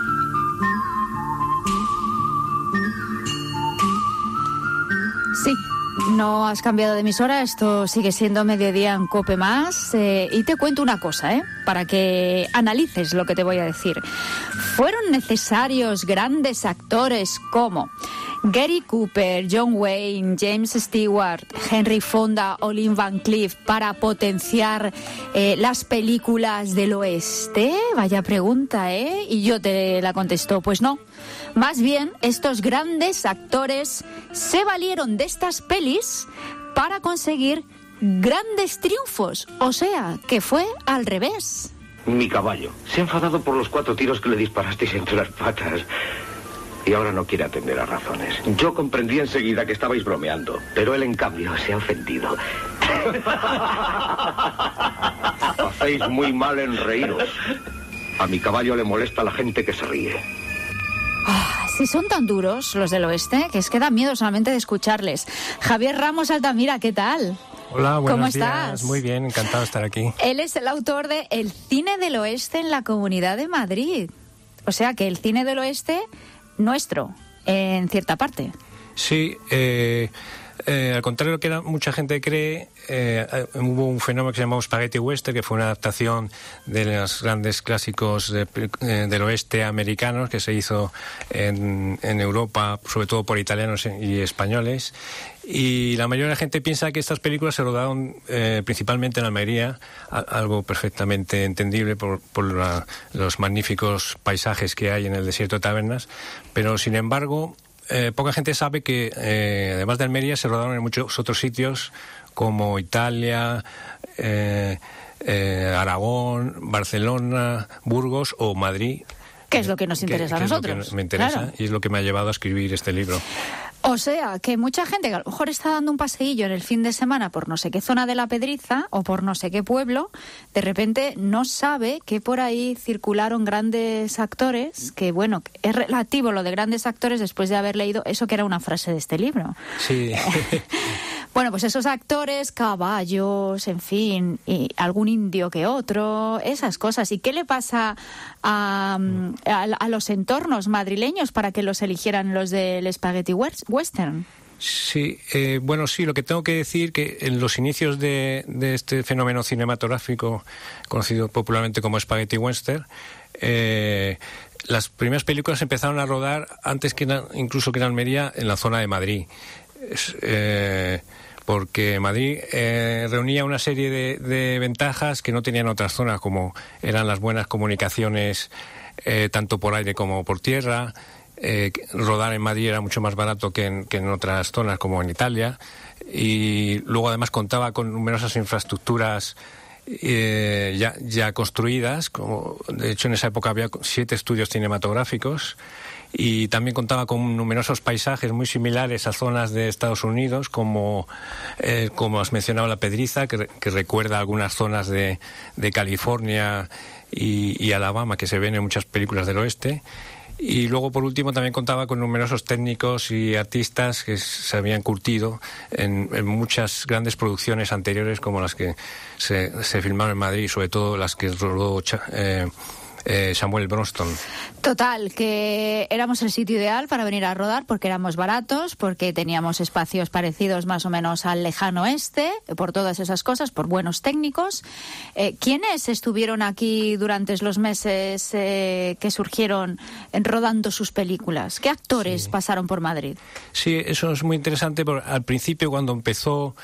Sí, no has cambiado de emisora, esto sigue siendo Mediodía en COPE+, y te cuento una cosa, para que analices lo que te voy a decir. ¿Fueron necesarios grandes actores como Gary Cooper, John Wayne, James Stewart, Henry Fonda o Lynn Van Cleef para potenciar las películas del oeste? Vaya pregunta, Y yo te la contesto, pues no. Más bien, estos grandes actores se valieron de estas pelis para conseguir grandes triunfos. O sea, que fue al revés. Mi caballo se ha enfadado por los 4 tiros que le disparasteis entre las patas. Y ahora no quiere atender a razones. Yo comprendí enseguida que estabais bromeando, pero él en cambio se ha ofendido. Hacéis muy mal en reíros. A mi caballo le molesta la gente que se ríe. Si son tan duros los del oeste, que es que da miedo solamente de escucharles. Javier Ramos Altamira, ¿qué tal? Hola, buenos ¿Cómo días. estás? Muy bien, encantado de estar aquí. Él es el autor de El cine del oeste en la Comunidad de Madrid. O sea que el cine del oeste nuestro, en cierta parte. Sí, al contrario de lo que mucha gente cree, hubo un fenómeno que se llamó Spaghetti Western, que fue una adaptación de los grandes clásicos del oeste americanos que se hizo en Europa, sobre todo por italianos y españoles. Y la mayoría de la gente piensa que estas películas se rodaron principalmente en Almería, algo perfectamente entendible por los magníficos paisajes que hay en el desierto de Tabernas, pero sin embargo poca gente sabe que además de Almería se rodaron en muchos otros sitios como Italia, Aragón, Barcelona, Burgos o Madrid. ¿Qué es lo que nos interesa a nosotros? Es lo que me interesa, claro. Y es lo que me ha llevado a escribir este libro. O sea, que mucha gente que a lo mejor está dando un paseillo en el fin de semana por no sé qué zona de la Pedriza o por no sé qué pueblo, de repente no sabe que por ahí circularon grandes actores, que bueno, es relativo lo de grandes actores después de haber leído eso que era una frase de este libro. Sí. Bueno, pues esos actores, caballos, en fin, y algún indio que otro, esas cosas. ¿Y qué le pasa a los entornos madrileños para que los eligieran los del Spaghetti Western? Sí, bueno, sí, lo que tengo que decir que en los inicios de este fenómeno cinematográfico conocido popularmente como Spaghetti Western, las primeras películas empezaron a rodar antes incluso que en Almería, en la zona de Madrid. Porque Madrid reunía una serie de ventajas que no tenían otras zonas, como eran las buenas comunicaciones tanto por aire como por tierra. Rodar en Madrid era mucho más barato que en otras zonas como en Italia, y luego además contaba con numerosas infraestructuras ya construidas, como de hecho en esa época había 7 estudios cinematográficos, y también contaba con numerosos paisajes muy similares a zonas de Estados Unidos, como has mencionado, la Pedriza, que recuerda algunas zonas de California y Alabama que se ven en muchas películas del oeste. Y luego, por último, también contaba con numerosos técnicos y artistas que se habían curtido en muchas grandes producciones anteriores, como las que se filmaron en Madrid, y sobre todo las que rodó Samuel Bronston. Total, que éramos el sitio ideal para venir a rodar porque éramos baratos, porque teníamos espacios parecidos más o menos al lejano oeste, por todas esas cosas, por buenos técnicos. ¿Quiénes estuvieron aquí durante los meses que surgieron rodando sus películas? ¿Qué actores pasaron por Madrid? Sí, eso es muy interesante, porque al principio, cuando empezó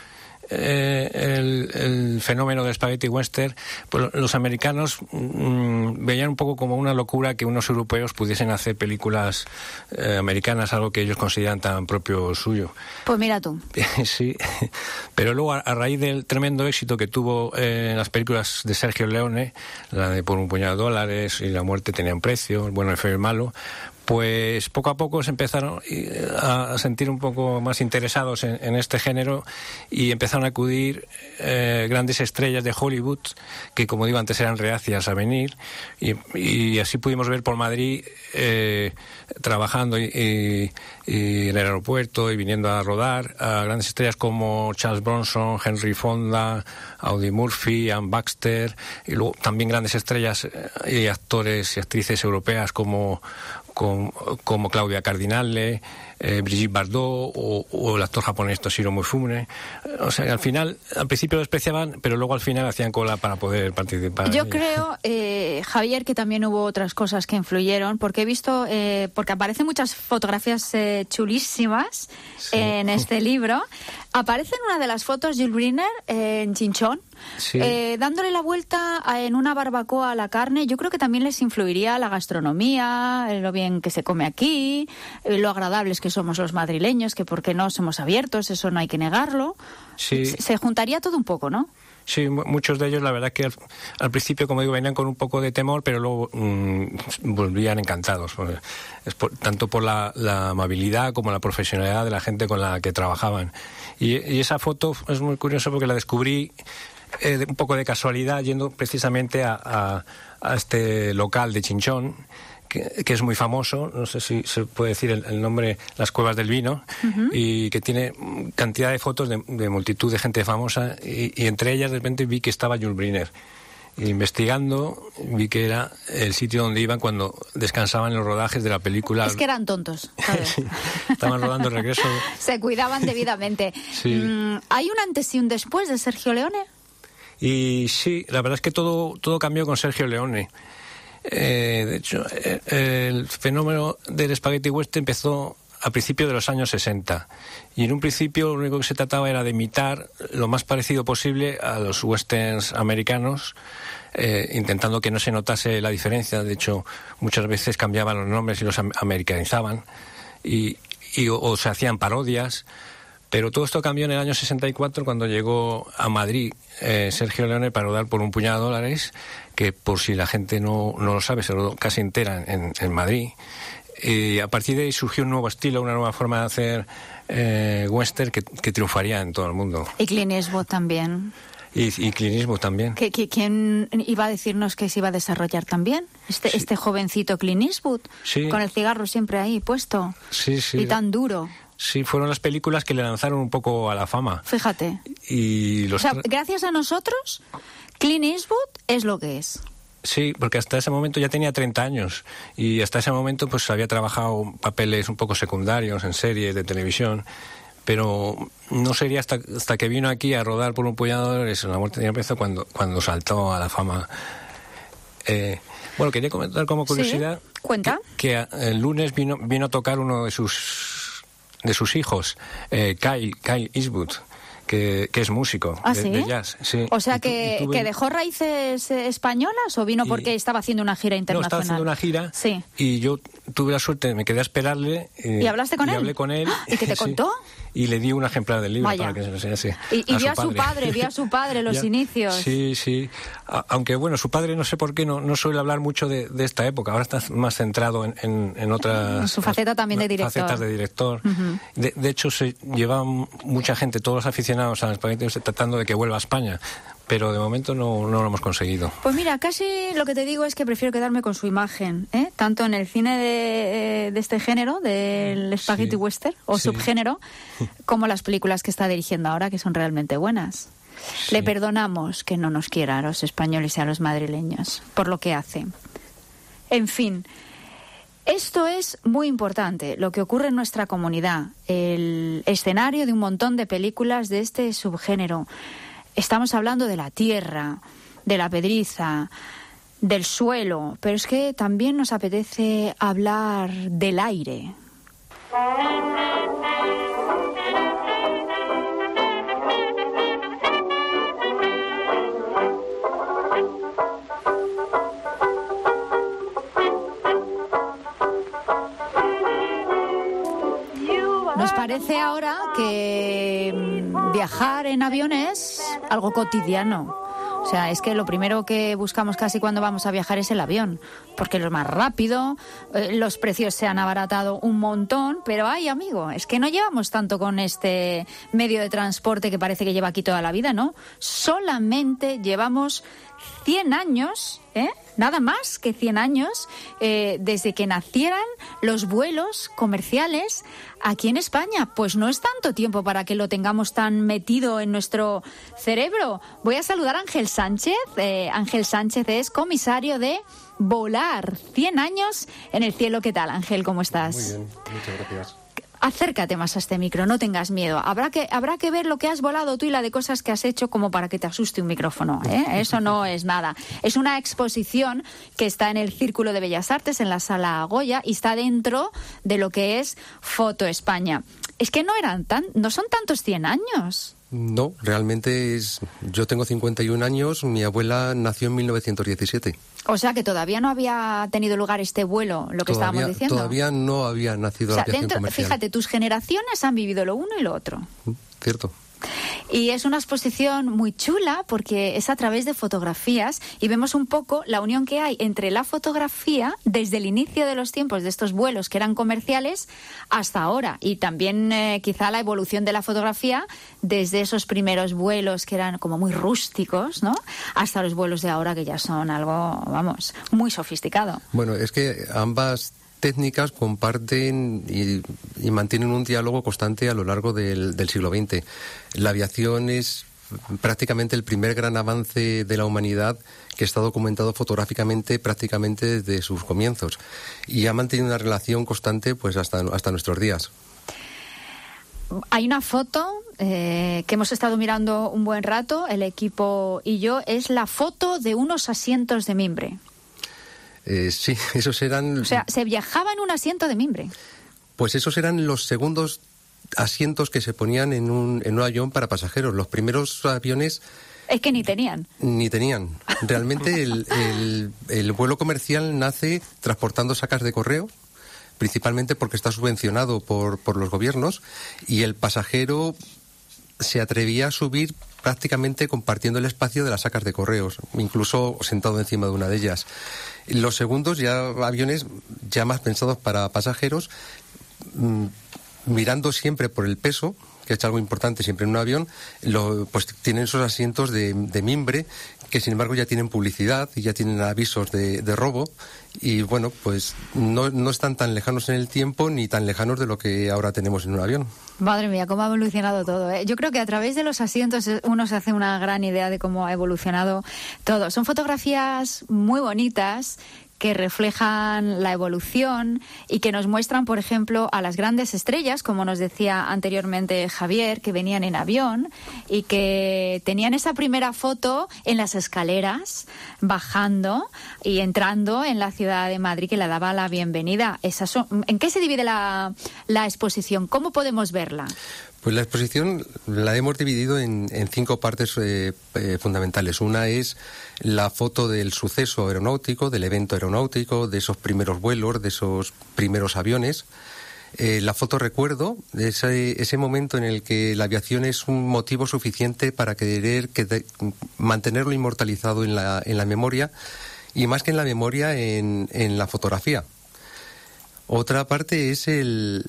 el fenómeno de Spaghetti Western, pues los americanos veían un poco como una locura que unos europeos pudiesen hacer películas americanas, algo que ellos consideran tan propio suyo. Pues mira tú. Sí, pero luego a raíz del tremendo éxito que tuvo en las películas de Sergio Leone, la de Por un puñado de dólares y La muerte tenía un precio, El bueno, el feo y el malo, pues poco a poco se empezaron a sentir un poco más interesados en este género y empezaron a acudir grandes estrellas de Hollywood que, como digo, antes eran reacias a venir, y así pudimos ver por Madrid trabajando y en el aeropuerto y viniendo a rodar a grandes estrellas como Charles Bronson, Henry Fonda, Audie Murphy, Ann Baxter, y luego también grandes estrellas y actores y actrices europeas como Claudia Cardinale, Brigitte Bardot o el actor japonés Toshiro Mifune. O sea, al principio lo despreciaban, pero luego al final hacían cola para poder participar. Yo creo, Javier, que también hubo otras cosas que influyeron, porque he visto, porque aparecen muchas fotografías chulísimas en este libro. Aparece en una de las fotos Jules Briner en Chinchón, dándole la vuelta en una barbacoa a la carne. Yo creo que también les influiría la gastronomía, lo bien que se come aquí, lo agradables que somos los madrileños, que porque no somos abiertos, eso no hay que negarlo. Sí. Se juntaría todo un poco, ¿no? Sí, muchos de ellos, la verdad que al principio, como digo, venían con un poco de temor, pero luego volvían encantados, tanto por la amabilidad como la profesionalidad de la gente con la que trabajaban. Y esa foto es muy curiosa porque la descubrí un poco de casualidad yendo precisamente a este local de Chinchón, que es muy famoso, no sé si se puede decir el nombre, Las Cuevas del Vino, y que tiene cantidad de fotos de multitud de gente famosa, y entre ellas de repente vi que estaba Jules Briner. Investigando vi que era el sitio donde iban cuando descansaban en los rodajes de la película. Es que eran tontos, ¿sabes? Sí, estaban rodando el regreso. Se cuidaban debidamente. Sí. ¿Hay un antes y un después de Sergio Leone? Y sí, la verdad es que todo cambió con Sergio Leone. De hecho, el fenómeno del spaghetti western empezó a principios de los años 60, y en un principio lo único que se trataba era de imitar lo más parecido posible a los westerns americanos, intentando que no se notase la diferencia. De hecho, muchas veces cambiaban los nombres y los americanizaban, o se hacían parodias. Pero todo esto cambió en el año 64 cuando llegó a Madrid Sergio Leone para rodar por $1 puñado, que por si la gente no lo sabe, se rodó casi entera en Madrid. Y a partir de ahí surgió un nuevo estilo, una nueva forma de hacer western que triunfaría en todo el mundo. Y Clint Eastwood también. Y Clint Eastwood también. ¿Quién iba a decirnos que se iba a desarrollar también? Este jovencito Clint Eastwood, con el cigarro siempre ahí puesto. Sí. Y tan duro. Sí, fueron las películas que le lanzaron un poco a la fama. Fíjate. Y gracias a nosotros, Clint Eastwood es lo que es. Sí, porque hasta ese momento ya tenía 30 años y hasta ese momento pues había trabajado papeles un poco secundarios en series de televisión, pero no sería hasta que vino aquí a rodar por $1 puñado, La muerte tenía precio, cuando saltó a la fama. Bueno, quería comentar como curiosidad. Sí, cuenta. Que el lunes vino a tocar uno de sus hijos, Kyle Eastwood, que es músico de jazz. Sí. O sea, que dejó raíces españolas, o vino porque estaba haciendo una gira internacional. No, estaba haciendo una gira, y yo tuve la suerte, me quedé a esperarle. ¿Y hablaste con él? Y hablé con él. ¿Y qué te contó? Y le di un ejemplar del libro. Vaya. Para que se lo enseñase. Y vio a su padre los inicios. Sí. Aunque bueno, su padre no sé por qué no suele hablar mucho de esta época. Ahora está más centrado en otras... Su faceta también de director. Facetas de director. Uh-huh. De hecho, se lleva mucha gente, todos los aficionados al espagueti, tratando de que vuelva a España. Pero de momento no lo hemos conseguido. Pues mira, casi lo que te digo es que prefiero quedarme con su imagen, tanto en el cine de este género, del spaghetti western o subgénero, como las películas que está dirigiendo ahora, que son realmente buenas. Sí. Le perdonamos que no nos quiera a los españoles y a los madrileños por lo que hace. En fin, esto es muy importante, lo que ocurre en nuestra comunidad, el escenario de un montón de películas de este subgénero. Estamos hablando de la tierra, de la pedriza, del suelo, pero es que también nos apetece hablar del aire. Nos parece ahora que viajar en avión es algo cotidiano. O sea, es que lo primero que buscamos casi cuando vamos a viajar es el avión, porque es lo más rápido, los precios se han abaratado un montón, pero ay, amigo, es que no llevamos tanto con este medio de transporte que parece que lleva aquí toda la vida, ¿no? Solamente llevamos 100 años, nada más que 100 años, desde que nacieran los vuelos comerciales aquí en España. Pues no es tanto tiempo para que lo tengamos tan metido en nuestro cerebro. Voy a saludar a Ángel Sánchez. Ángel Sánchez es comisario de Volar. 100 años en el cielo. ¿Qué tal, Ángel? ¿Cómo estás? Muy bien, muchas gracias. Acércate más a este micro, no tengas miedo. Habrá que ver lo que has volado tú y la de cosas que has hecho como para que te asuste un micrófono, ¿eh? Eso no es nada. Es una exposición que está en el Círculo de Bellas Artes, en la Sala Goya, y está dentro de lo que es Foto España. Es que no son tantos 100 años. No, realmente yo tengo 51 años, mi abuela nació en 1917. O sea que todavía no había tenido lugar este vuelo, lo que estábamos diciendo. Todavía no había nacido la aviación comercial. Fíjate, tus generaciones han vivido lo uno y lo otro. Cierto. Y es una exposición muy chula porque es a través de fotografías y vemos un poco la unión que hay entre la fotografía desde el inicio de los tiempos de estos vuelos que eran comerciales hasta ahora, y también quizá la evolución de la fotografía desde esos primeros vuelos que eran como muy rústicos, ¿no?, hasta los vuelos de ahora que ya son algo, vamos, muy sofisticado. Bueno, es que ambas técnicas comparten y mantienen un diálogo constante a lo largo del siglo XX. La aviación es prácticamente el primer gran avance de la humanidad que está documentado fotográficamente prácticamente desde sus comienzos, y ha mantenido una relación constante pues hasta nuestros días. Hay una foto que hemos estado mirando un buen rato, el equipo y yo, es la foto de unos asientos de mimbre. Sí, esos eran... O sea, se viajaba en un asiento de mimbre. Pues esos eran los segundos asientos que se ponían en un avión para pasajeros. Los primeros aviones... Es que ni tenían. Realmente el vuelo comercial nace transportando sacas de correo, principalmente porque está subvencionado por los gobiernos, y el pasajero se atrevía a subir prácticamente compartiendo el espacio de las sacas de correos, incluso sentado encima de una de ellas. Los segundos, ya aviones ya más pensados para pasajeros, mirando siempre por el peso, que es algo importante siempre en un avión, pues tienen esos asientos de mimbre, que sin embargo ya tienen publicidad y ya tienen avisos de robo, y bueno, pues no están tan lejanos en el tiempo ni tan lejanos de lo que ahora tenemos en un avión. Madre mía, cómo ha evolucionado todo, ¿eh? Yo creo que a través de los asientos uno se hace una gran idea de cómo ha evolucionado todo. Son fotografías muy bonitas que reflejan la evolución y que nos muestran, por ejemplo, a las grandes estrellas, como nos decía anteriormente Javier, que venían en avión y que tenían esa primera foto en las escaleras, bajando y entrando en la ciudad de Madrid, que le daba la bienvenida. ¿En qué se divide la exposición? ¿Cómo podemos verla? Pues la exposición la hemos dividido en 5 partes fundamentales. Una es la foto del suceso aeronáutico, del evento aeronáutico, de esos primeros vuelos, de esos primeros aviones. La foto recuerdo, de ese momento en el que la aviación es un motivo suficiente para mantenerlo inmortalizado en la memoria, y más que en la memoria, en la fotografía. Otra parte es el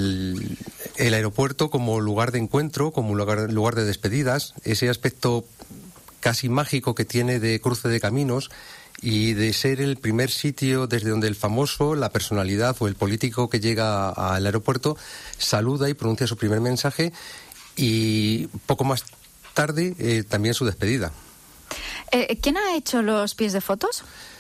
aeropuerto como lugar de encuentro, como lugar de despedidas, ese aspecto casi mágico que tiene de cruce de caminos y de ser el primer sitio desde donde el famoso, la personalidad o el político que llega al aeropuerto saluda y pronuncia su primer mensaje, y poco más tarde también su despedida. ¿Quién ha hecho los pies de fotos?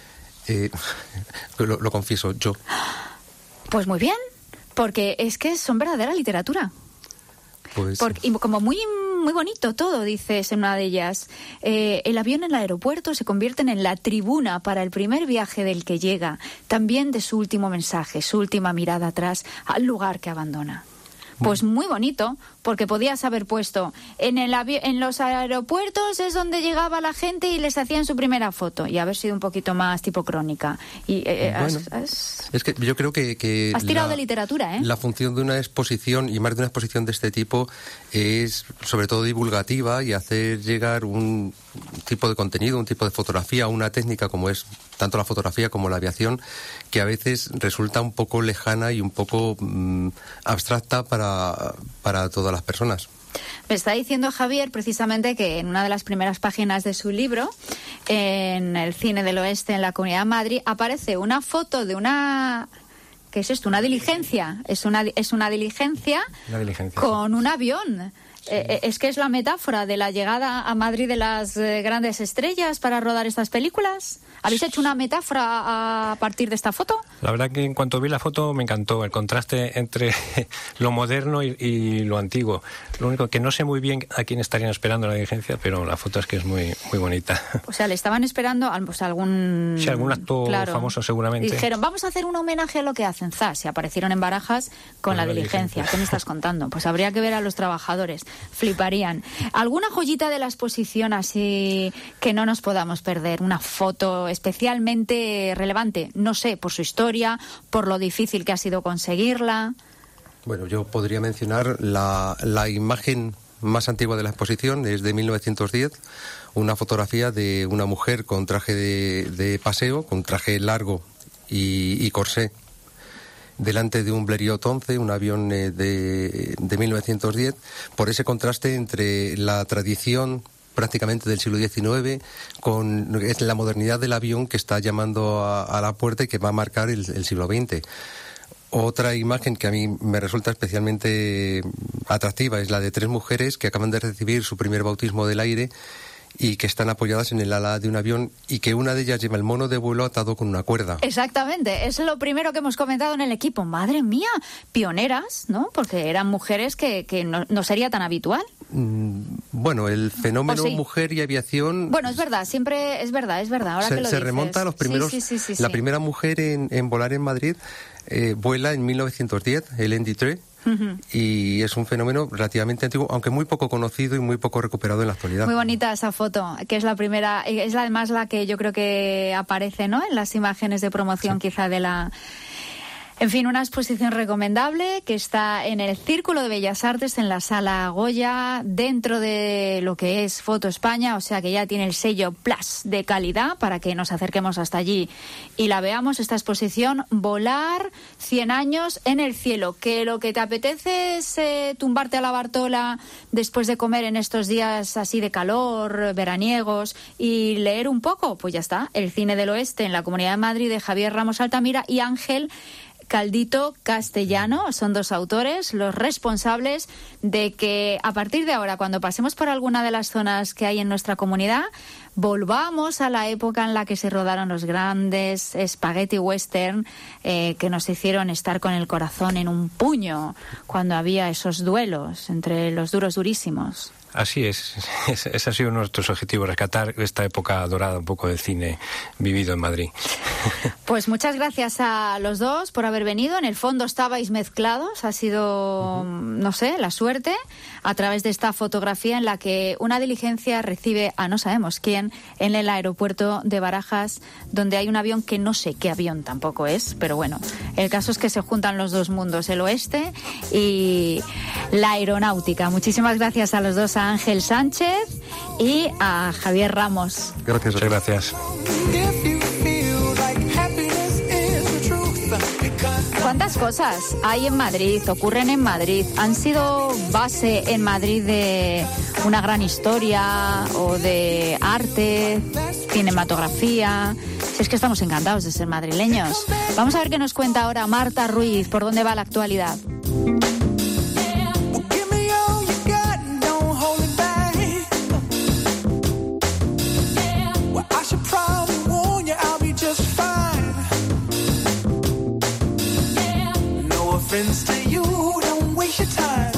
Lo confieso, yo. Pues muy bien, porque es que son verdadera literatura. Pues... y como muy bonito todo, dices en una de ellas. El avión en el aeropuerto se convierte en la tribuna para el primer viaje del que llega, también de su último mensaje, su última mirada atrás al lugar que abandona. Pues muy bonito, porque podías haber puesto en los aeropuertos es donde llegaba la gente y les hacían su primera foto, y haber sido un poquito más tipo crónica. Y es que yo creo que has tirado de literatura, ¿eh? La función de una exposición, y más de una exposición de este tipo, es sobre todo divulgativa y hacer llegar un tipo de contenido, un tipo de fotografía, una técnica como es tanto la fotografía como la aviación, que a veces resulta un poco lejana y un poco abstracta para todas las personas. Me está diciendo Javier precisamente que en una de las primeras páginas de su libro, en el Cine del Oeste en la Comunidad de Madrid, aparece una foto de una... ¿Qué es esto? ¿Una diligencia? Es una diligencia con un avión. Es que es la metáfora de la llegada a Madrid de las grandes estrellas para rodar estas películas. ¿Habéis hecho una metáfora a partir de esta foto? La verdad que en cuanto vi la foto me encantó el contraste entre lo moderno y lo antiguo. Lo único que no sé muy bien a quién estarían esperando la diligencia, pero la foto es que es muy, muy bonita. O sea, le estaban esperando pues, algún... Sí, algún acto famoso seguramente. Y dijeron, vamos a hacer un homenaje a lo que hacen. Y aparecieron en Barajas con la diligencia. ¿Qué me estás contando? Pues habría que ver a los trabajadores. Fliparían. ¿Alguna joyita de la exposición así que no nos podamos perder? Una foto especialmente relevante, no sé, por su historia, por lo difícil que ha sido conseguirla. Bueno, yo podría mencionar la imagen más antigua de la exposición, es de 1910, una fotografía de una mujer con traje de paseo, con traje largo y corsé, delante de un Blériot 11, un avión de 1910, por ese contraste entre la tradición prácticamente del siglo XIX con la modernidad del avión que está llamando a la puerta y que va a marcar el siglo XX. Otra imagen que a mí me resulta especialmente atractiva es la de 3 mujeres que acaban de recibir su primer bautismo del aire y que están apoyadas en el ala de un avión y que una de ellas lleva el mono de vuelo atado con una cuerda. Exactamente, es lo primero que hemos comentado en el equipo. Madre mía, pioneras, ¿no? Porque eran mujeres que no sería tan habitual. Bueno, el fenómeno mujer y aviación... Bueno, es verdad, siempre es verdad. Ahora que lo se dices. remonta a los primeros... Sí. La primera mujer en volar en Madrid vuela en 1910, Hélène Dutré. Y es un fenómeno relativamente antiguo, aunque muy poco conocido y muy poco recuperado en la actualidad. Muy bonita esa foto, que es la primera, es además la que yo creo que aparece, ¿no?, en las imágenes de promoción quizá de la... En fin, una exposición recomendable que está en el Círculo de Bellas Artes, en la Sala Goya, dentro de lo que es Foto España, o sea que ya tiene el sello Plus de calidad para que nos acerquemos hasta allí y la veamos, esta exposición, Volar 100 años en el cielo. Que lo que te apetece es tumbarte a la Bartola después de comer en estos días así de calor, veraniegos, y leer un poco, pues ya está, El Cine del Oeste en la Comunidad de Madrid de Javier Ramos Altamira y Ángel Caldito Castellano. Son 2 autores los responsables de que a partir de ahora, cuando pasemos por alguna de las zonas que hay en nuestra comunidad, volvamos a la época en la que se rodaron los grandes spaghetti western que nos hicieron estar con el corazón en un puño cuando había esos duelos entre los duros durísimos. Así es. Ese ha sido nuestro objetivo, rescatar esta época dorada un poco del cine vivido en Madrid. Pues muchas gracias a los dos por haber venido. En el fondo estabais mezclados, ha sido, no sé, la suerte, a través de esta fotografía en la que una diligencia recibe a no sabemos quién en el aeropuerto de Barajas, donde hay un avión que no sé qué avión tampoco es, pero bueno, el caso es que se juntan los dos mundos, el oeste y la aeronáutica. Muchísimas gracias a los dos, a Ángel Sánchez y a Javier Ramos. Gracias. Muchas gracias. ¿Cuántas cosas hay en Madrid, ocurren en Madrid? Han sido base en Madrid de una gran historia o de arte, cinematografía. Si es que estamos encantados de ser madrileños. Vamos a ver qué nos cuenta ahora Marta Ruiz, por dónde va la actualidad. Friends to you, don't waste your time.